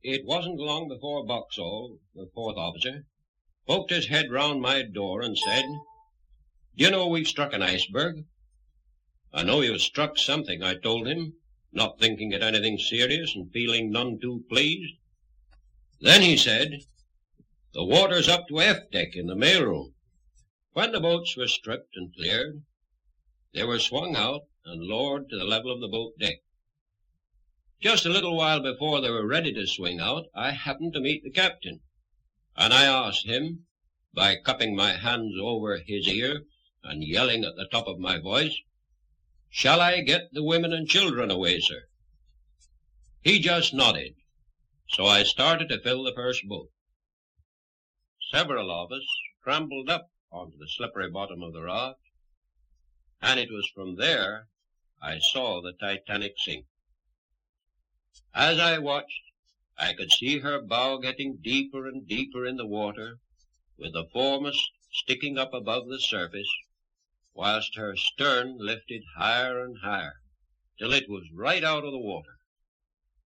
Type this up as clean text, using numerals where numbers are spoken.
It wasn't long before Boxall, the fourth officer, poked his head round my door and said, "Do you know we've struck an iceberg?" "I know you've struck something," I told him, not thinking it anything serious and feeling none too pleased. Then he said, "The water's up to F deck in the mail room." When the boats were stripped and cleared, they were swung out and lowered to the level of the boat deck. Just a little while before they were ready to swing out, I happened to meet the captain, and I asked him, by cupping my hands over his ear and yelling at the top of my voice, "Shall I get the women and children away, sir?" He just nodded, so I started to fill the first boat. Several of us scrambled up onto the slippery bottom of the raft, and it was from there I saw the Titanic sink. As I watched, I could see her bow getting deeper and deeper in the water, with the foremast sticking up above the surface, whilst her stern lifted higher and higher, till it was right out of the water.